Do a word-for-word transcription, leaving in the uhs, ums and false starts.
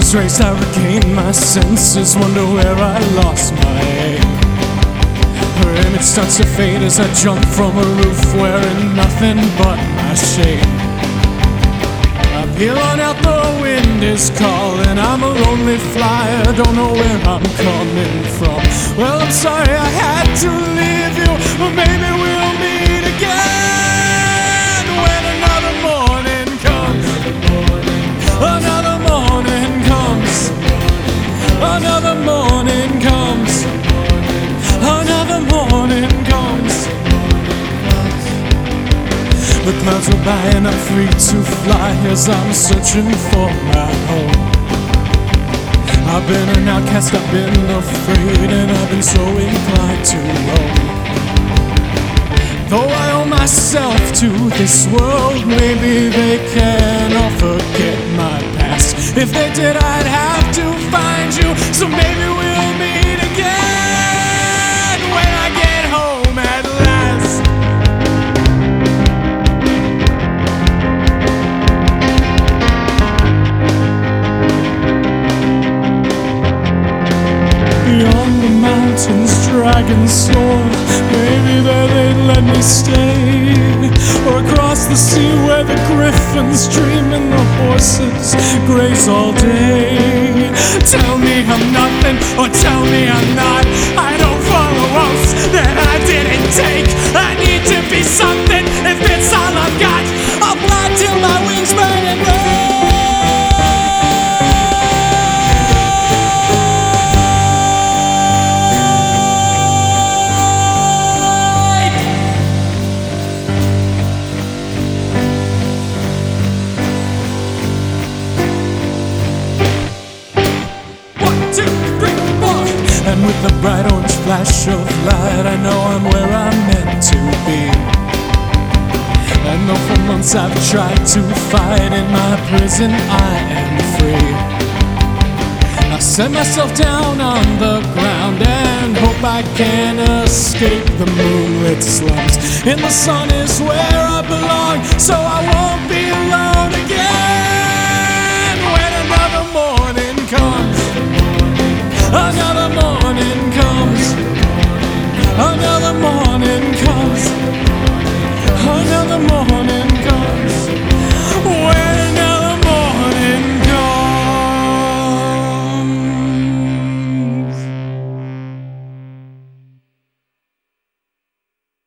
was raised, I regained my senses, wonder where I lost my aim. Her image starts to fade as I jump from a roof, wearing nothing but my shame. I peel on out, the wind is calling, I'm a lonely flyer, don't know where I'm coming from. Well, I'm sorry I had to leave you, but maybe we'll meet again when another morning comes. Another morning comes. Another morning comes. Another morning comes. The clouds were by and I'm free to fly as I'm searching for my home. I've been an outcast, I've been afraid, and I've been so inclined to roam. Though I owe myself to this world, maybe they can all forget my past. If they did, I'd have to find you, so maybe we'll meet again when I get home at last. Beyond the mountains, dragons soar. Maybe there they'd let me stay. Or across the sea where the griffins dream and the horses graze all day. Tell me I'm nothing, or tell me I'm not. I don't follow oaths that I didn't take. I need to be something if it's all I've got. I'll fly till my wings burn and red. And with the bright orange flash of light, I know I'm where I'm meant to be. And though for months I've tried to fight in my prison, I am free. I set myself down on the ground and hope I can escape the moonlit slums. And the sun is where I belong, so I won't be alone again.